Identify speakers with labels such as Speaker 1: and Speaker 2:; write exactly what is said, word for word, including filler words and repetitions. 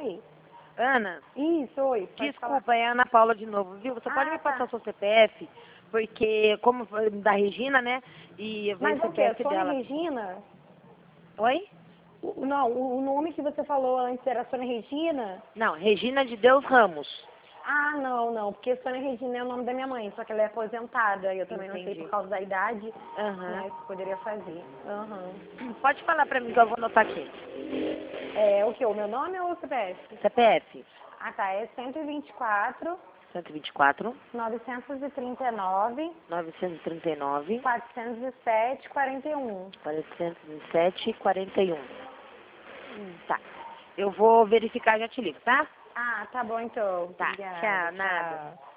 Speaker 1: Oi.
Speaker 2: Ana,
Speaker 1: Isso, oi. Pode
Speaker 2: desculpa,
Speaker 1: falar.
Speaker 2: é a Ana Paula de novo, viu? Você pode
Speaker 1: Ah,
Speaker 2: me
Speaker 1: tá.
Speaker 2: passar o seu C P F? Porque, como foi da Regina, né? E eu vejo
Speaker 1: Mas
Speaker 2: o
Speaker 1: é o quê?
Speaker 2: C P F
Speaker 1: Sônia
Speaker 2: dela.
Speaker 1: Regina?
Speaker 2: Oi?
Speaker 1: O- Não, o o nome que você falou antes era Sônia Regina?
Speaker 2: Não, Regina de Deus Ramos.
Speaker 1: Ah, não, não, porque Sônia Regina é o nome da minha mãe, só que ela é aposentada, e eu também não sei
Speaker 2: Entendi.
Speaker 1: por causa da idade,
Speaker 2: Aham.
Speaker 1: né, se poderia fazer. Aham.
Speaker 2: Pode falar pra mim que eu vou anotar aqui.
Speaker 1: É, o que? O meu nome ou o C P F?
Speaker 2: C P F
Speaker 1: Ah, tá, é cento e vinte e quatro,
Speaker 2: cento e vinte e quatro,
Speaker 1: novecentos e trinta e nove,
Speaker 2: novecentos e trinta e nove,
Speaker 1: quatrocentos e sete, quarenta e um.
Speaker 2: quatrocentos e sete, quarenta e um. Tá. Eu vou verificar e já te ligo, tá?
Speaker 1: Ah, tá bom então.
Speaker 2: Tá.
Speaker 1: Obrigada.
Speaker 2: Tchau, nada.
Speaker 1: Tchau.